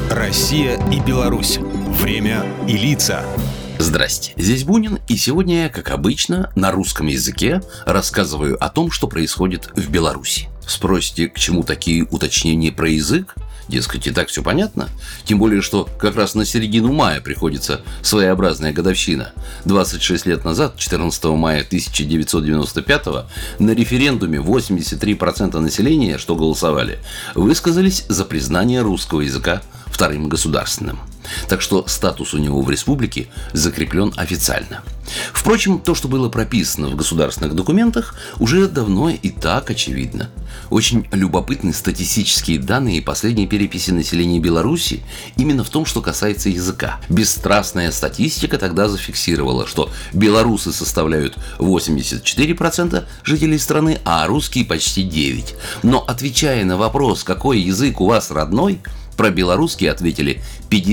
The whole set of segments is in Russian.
Россия и Беларусь. Время и лица. Здрасте, здесь Бунин, и сегодня я, как обычно, на русском языке рассказываю о том, что происходит в Беларуси. Спросите, к чему такие уточнения про язык? Дескать, и так все понятно. Тем более, что как раз на середину мая приходится своеобразная годовщина. 26 лет назад, 14 мая 1995 на референдуме 83% населения, что голосовали, высказались за признание русского языка вторым государственным. Так что статус у него в республике закреплен официально. Впрочем, то, что было прописано в государственных документах, уже давно и так очевидно. Очень любопытны статистические данные последней переписи населения Беларуси именно в том, что касается языка. Бесстрастная статистика тогда зафиксировала, что белорусы составляют 84% жителей страны, а русские почти 9%. Но отвечая на вопрос, какой язык у вас родной, про белорусский ответили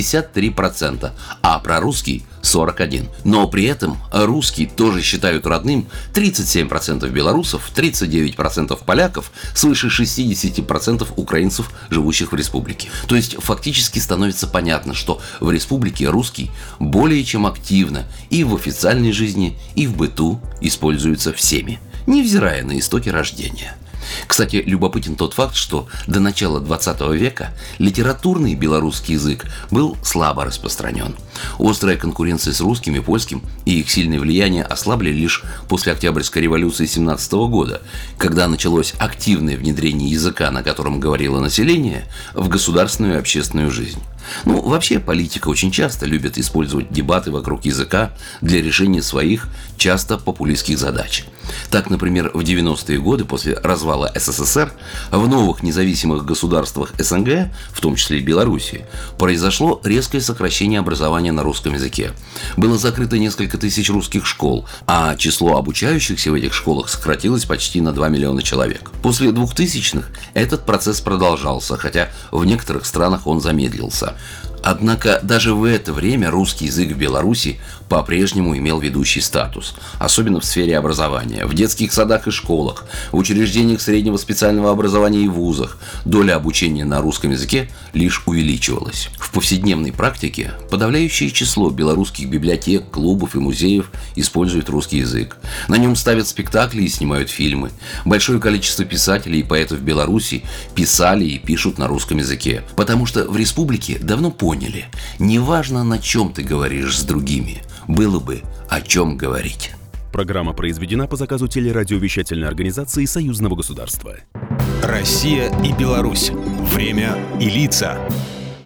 53%, а про русский 41%. Но при этом русский тоже считают родным 37% белорусов, 39% поляков, свыше 60% украинцев, живущих в республике. То есть фактически становится понятно, что в республике русский более чем активно и в официальной жизни, и в быту используется всеми, невзирая на истоки рождения. Кстати, любопытен тот факт, что до начала 20 века литературный белорусский язык был слабо распространен. Острая конкуренция с русским и польским и их сильное влияние ослабли лишь после Октябрьской революции 17 года, когда началось активное внедрение языка, на котором говорило население, в государственную и общественную жизнь. Вообще, политика очень часто любит использовать дебаты вокруг языка для решения своих, часто популистских задач. Так, например, в 90-е годы после развала СССР в новых независимых государствах СНГ, в том числе и Беларуси, произошло резкое сокращение образования на русском языке. Было закрыто несколько тысяч русских школ, а число обучающихся в этих школах сократилось почти на 2 миллиона человек. После 2000-х этот процесс продолжался, хотя в некоторых странах он замедлился. Однако даже в это время русский язык в Беларуси по-прежнему имел ведущий статус, особенно в сфере образования. В детских садах и школах, в учреждениях среднего специального образования и вузах доля обучения на русском языке лишь увеличивалась. В повседневной практике подавляющее число белорусских библиотек, клубов и музеев используют русский язык. На нем ставят спектакли и снимают фильмы. Большое количество писателей и поэтов Беларуси писали и пишут на русском языке, потому что в республике давно поняли, неважно, на чем ты говоришь с другими, было бы о чем говорить. Программа произведена по заказу телерадиовещательной организации Союзного государства. Россия и Беларусь. Время и лица.